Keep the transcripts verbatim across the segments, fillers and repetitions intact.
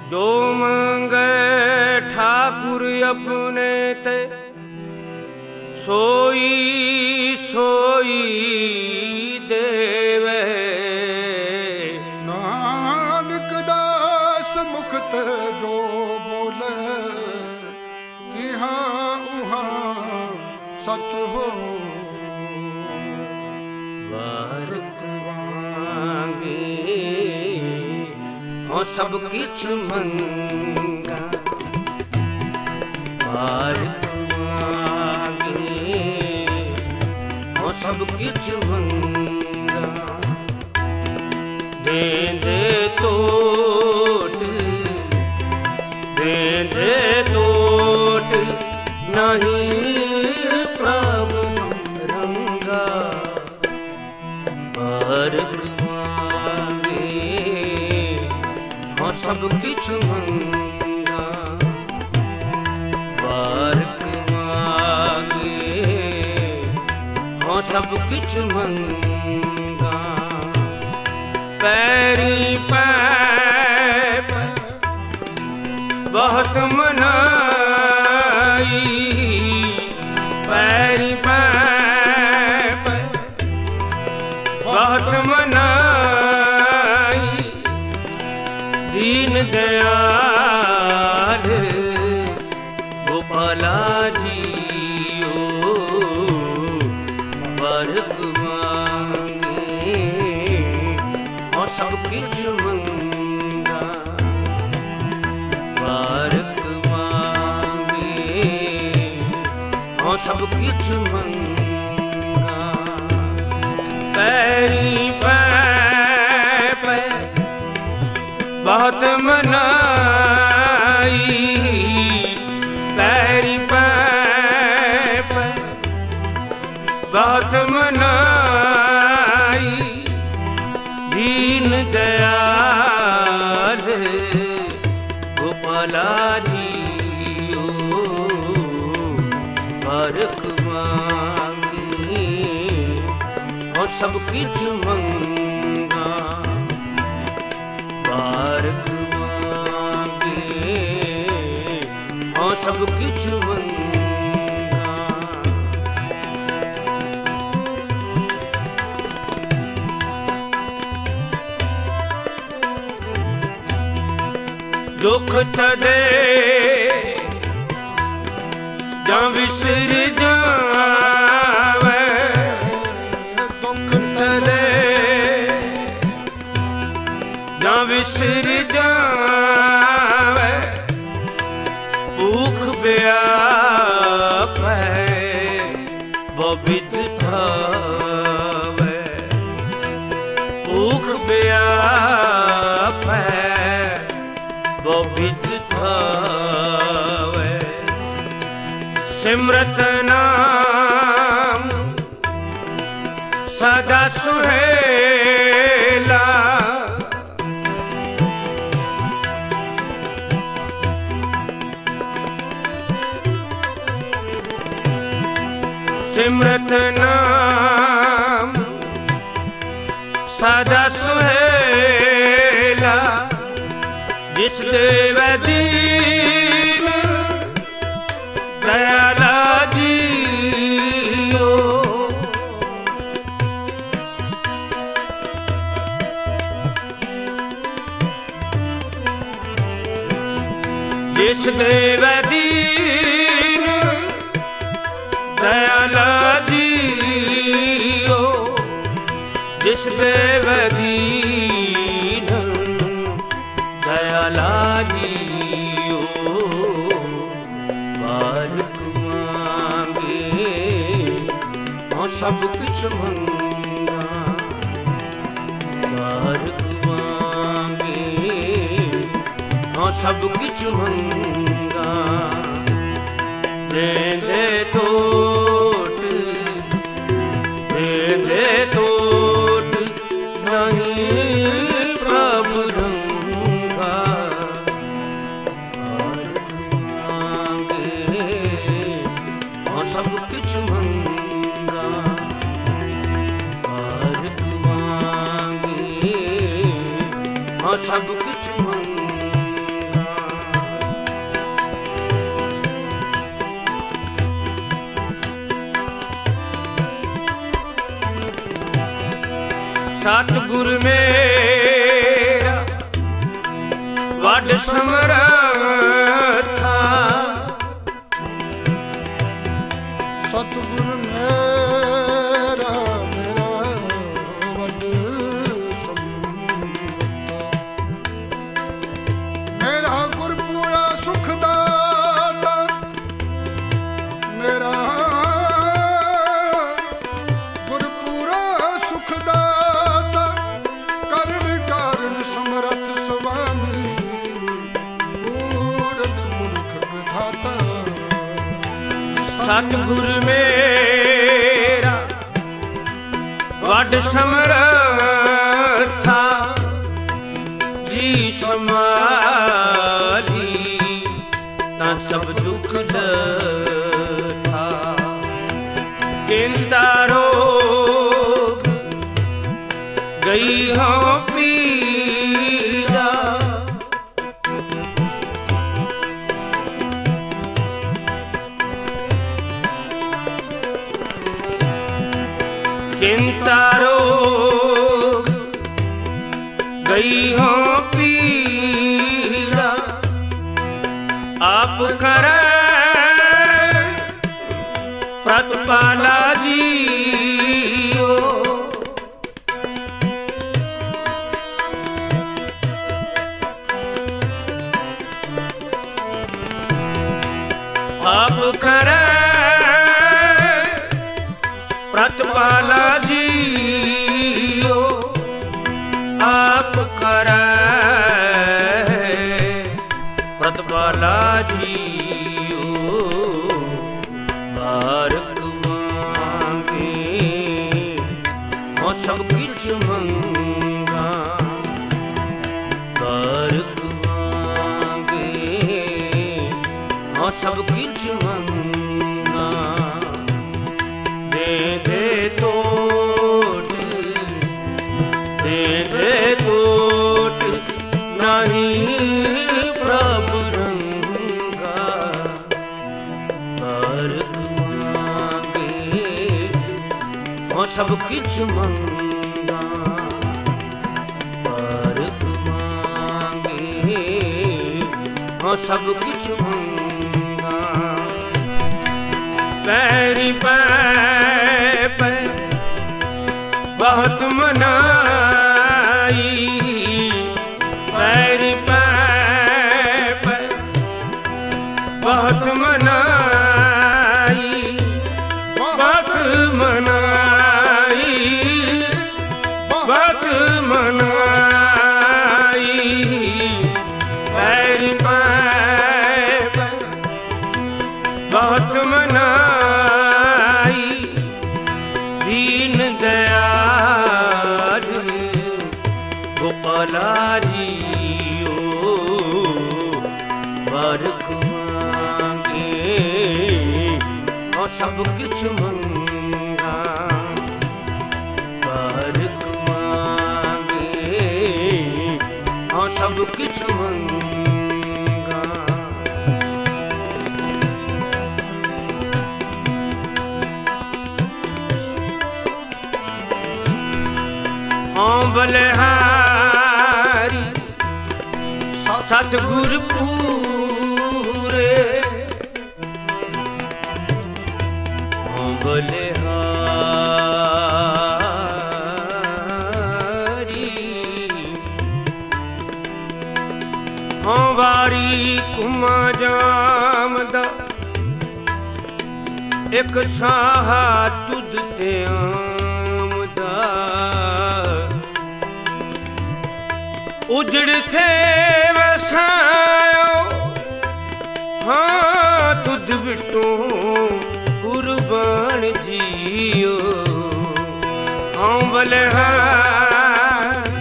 जो मांगे ठाकुर अपने ते सोई सोई देवे। नानक दास मुख ते जो बोले इहाँ उहाँ सच हो। वारक वांगे हो सब किछ मंगा। वारक वांगे हो सब किछ मंगा। देंदे तोट देंदे तोट नहीं प्रभु रंगा। वारक वांगे हो सब किछ मंगा। वारक वांगे हो सब किछ मंगा। पैरी पैप बहुत मनाई। पैरी पैप बहुत मनाई। दीन दयाल गोपाला जियो वारक वांगे हो सब किछ मंगा। वारक वांगे हो सब किछ मंगा। पैरी पैप बहुत मनाई। पैरी पैप बहुत मनाई। दीन दयाल गोपाला जियो वारक वांगे हो सब किछ मंगा। वारक वांगे हो सब किछ मंगा। दुख तदे जां विसर जावे। दुख तदे जां विसर जावे। भूख ब्याप है बबिद थावे। भूख ब्याप है बबिद थावे। सिमरत नाम सदा सुहेला। सिमरत नाम सदा सुहेला। जिस देवै दीन दयाला जियो। जिस देवै दीन दयाला जियो। जिस देवै दीन दयाला जियो वारक वांगे हो सब किछ मंगा। वारक वांगे हो सब किछ मंगा। देंदे तोट देंदे तोट नहीं प्रभु रंगा। वारक वांगे हो सब किछ मंगा। वारक वांगे हो सब किछ मंगा। ਸਤਿਗੁਰ ਮੇਰਾ ਵੱਡ ਸਮਰੱਥਾ, ਸਤਿਗੁਰ ਮੇਰਾ ਮੇਰਾ ਵੱਡ ਸਮਰੱਥਾ, ਮੇਰਾ ਗੁਰ ਪੂਰਾ ਸੁਖ ਦਾਤਾ, ਮੇਰਾ ਗੁਰ ਪੂਰਾ ਸੁਖ ਦਾਤਾ, ਕਰਨ ਕਾਰਨ ਸਮਰੱਥ ਸੁਆਮੀ, ਪੂਰਨ ਪੁਰਖ ਵਿਧਾਤਾ। ਸਤਿਗੁਰ ਮੇਰਾ ਵੱਡ ਸਮਰੱਥਾ, ਜੀ ਸਮਾਲੀ ਤਾਂ ਸਭ ਦੁੱਖ ਲੱਥਾ। ਚਿੰਤਾ ਰੋਗ ਗਈ ਹਾਂ ਪੀੜਾ, ਚਿੰਤਾ ਰੋਗ ਗਈ ਹੋ ਪੀੜਾ, ਆਪ ਕਰੈ ਪ੍ਰਤਪਾਲਾ ਜੀਓ। ਆਪ ਕਰੈ ਪ੍ਰਤਪਾਲਾ ਜੀਓ, ਆਪ ਕਰੈ ਪ੍ਰਤਪਾਲਾ ਜੀਓ। ਬਾਰਕ ਮੰਗੇ ਹੋ ਸਭ ਕਿਛ ਮੰਗਾ, ਬਾਰਕ ਮੰਗੇ ਹੋ ਸਭ ਕਿਛ ਮੰਗਾ। ਦੇ ਦੇ ਤੋਟ, ਦੇ ਦੇ ਤੋਟ ਨਹੀਂ ਪ੍ਰਭ ਰੰਗਾ। ਬਾਰਕ ਮੰਗੇ ਹੋ ਸਭ ਕਿਛ ਮੰਗਾ, ਬਾਰਕ ਮੰਗੇ ਹੋ ਸਭ ਕਿਛ ਮੰਗਾ। ਪੈਰੀ ਪੈ ਪੈ ਬਹੁਤ ਮਨਾਈ, ਪੈਰੀ ਪੈ ਪੈ ਬਹੁਤ ਮਨਾਈ, ਬਹੁਤ ਮਨਾਈ, ਬਹੁਤ ਮਨਾਈ। ਪੈਰੀ ਪੈ ਪੈ ਬਹੁਤ ਮਨਾਈ, ਦੀਨ ਦਇਆਲ ਗੋਪਾਲਾ ਜੀਓ। ਬਾਰਕ ਮੰਗੇ ਹੋ ਸਭ ਕਿਛ ਮੰਗਾ, ਬਾਰਕ ਮੰਗੇ ਹੋ ਸਭ ਕਿਛ ਮੰਗਾ। ਹਾਂ ਬਲਿਹਾਰੀ ਸਤਿਗੁਰ ਪੂਰੇ, ਹਾਂ ਬਲਿਹਾਰੀ, ਹਾਂ ਵਾਰੀ ਕੁਮਾ ਜਾਮਦਾ, ਇੱਕ ਸਾਹਾ ਤੁਧ ਤੇ ਆਮਦਾ। ਉਜੜ ਥੇ ਵਸਾਇਓ, ਹਾਂ ਤੁਧ ਵਿਟੋਂ ਕੁਰਬਾਨ ਜੀਓ। ਹਾਂ ਬਲਿਹਾਰ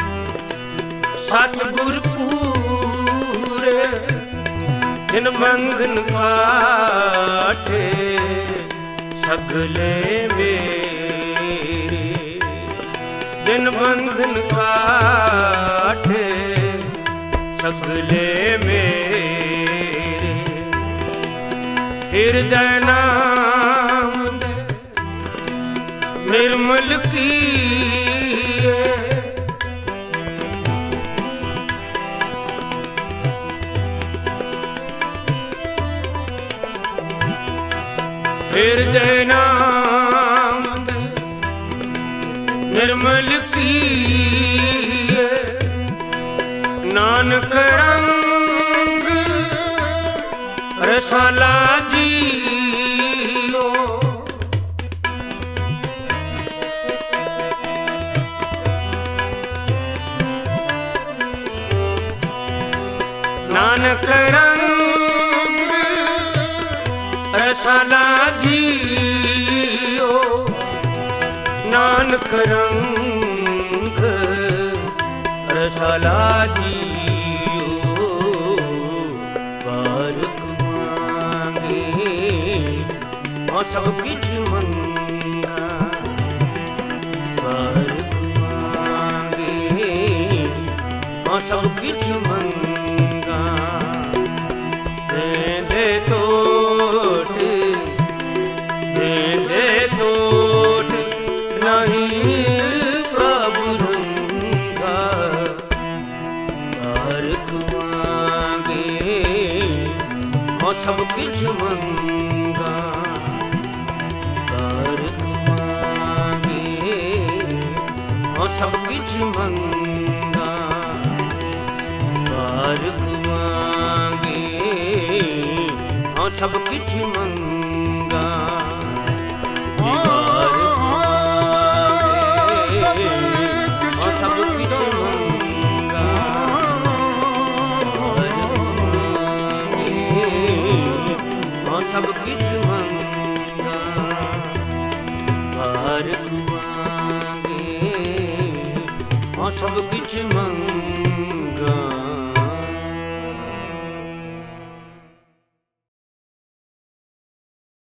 ਸਤਿਗੁਰ ਪੂਰੇ, ਜਿਨ ਬੰਧਨ ਕਾਟੇ ਸਗਲੇ ਮੇਰੇ, ਜਿਨ ਬੰਧਨ ਕਾਟੇ ਸਗਲੇ ਮੇਰੇ। ਹਿਰਦੈ ਨਾਮ ਦੇ ਨਿਰਮਲ ਕੀਏ, ਹਿਰਦੇ ਨਾਮ ਨਿਰਮਲ ਕੀਏ, ਨਾਨਕ ਰੰਗ ਰਸਾਲਾ ਜੀਓ। ਨਾਨਕ ਰੰਗ ਰਸਾਲਾ ਜੀਓ, ਨਾਨਕ ਰੰਗ ਰਸਾਲਾ ਜੀਓ। ਬਾਰਕ ਮੰਗੇ ਉਹ ਸਭ ਕਿਛ ਮੰਗਾ, ਬਾਰਕ ਮੰਗੇ ਉਹ ਸਭ ਕਿਛ ਮੰਗਾ। ਦੇਂਦੇ ਟੋਟ ਦੇਂਦੇ ਟੋਟ ਨਹੀਂ ਪ੍ਰਭੂ ਰੰਗਾ। ਬਾਰਕ ਮੰਗੇ ਉਹ ਸਭ ਕਿਛ ਮੰਗਾ, ਬਾਰਕ ਮੰਗੇ ਉਹ ਸਭ ਕਿਛ ਮੰਗਾ। ਬਾਰਕ ਮੰਗੇ ਉਹ ਸਭ ਕਿਛ ਮੰਗਾ। ਸਭ ਕਿਛ ਮੰਗਾ, ਬਾਰਕ ਮੰਗੇ ਉਹ ਸਭ ਕਿਛ ਮੰਗਾ।